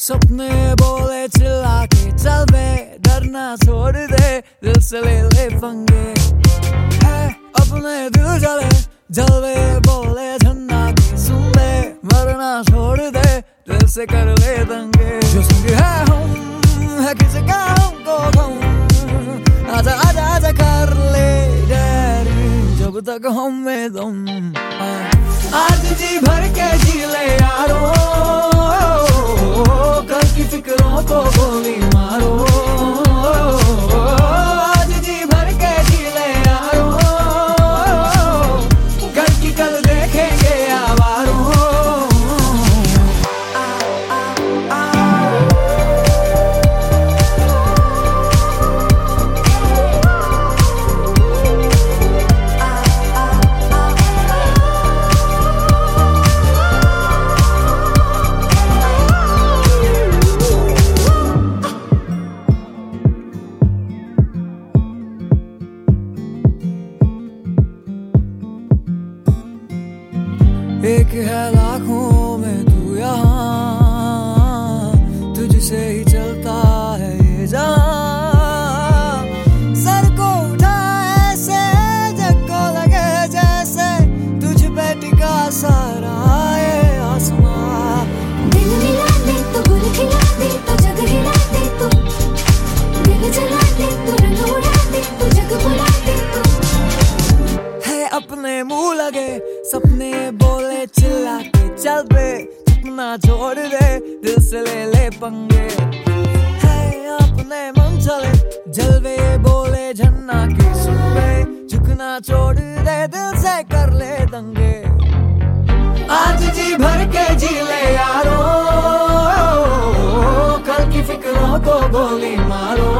सपने बोले चिल्ला के चल बे, डरना छोड़ दे, दिल से ले ले पंगे। है अपने दिल जले जलवे बोले झन्ना के सुन ले, मरना छोड़ दे, दिल से कर ले दंगे। जो संग है हम है किसी का हमको गम, आजा आजा आजा कर ले डैरी, जब तक हम में दम। आज जी भर के जी ले यारो, कल की फिक्रों को गोली मारो। आज जी भर के जी ले यारो, कल की कल देखेंगे आवारो। एक है लाखों में तू यहाँ, तुझसे ही चलता है ये जहाँ। सर को उठा ऐसे जग को लगे जैसे, तुझ पे टिका सारा ये आसमां। दिल मिला दे तो गुल खिला दे तो जग हिला दे तू, दिल जला दे तो रंग उड़ा दे तो जग बुला दे तू। है अपने मुंह लगे सपने बोले चिल्ला के चल बे, सपना छोड़ दे, दिल से ले ले पंगे। है अपने मन चले जलवे बोले झन्ना के सुन बे, झुकना छोड़ दे, दिल से कर ले दंगे। आज जी भर के जी ले यारो, कल की फिक्रों को गोली मारो।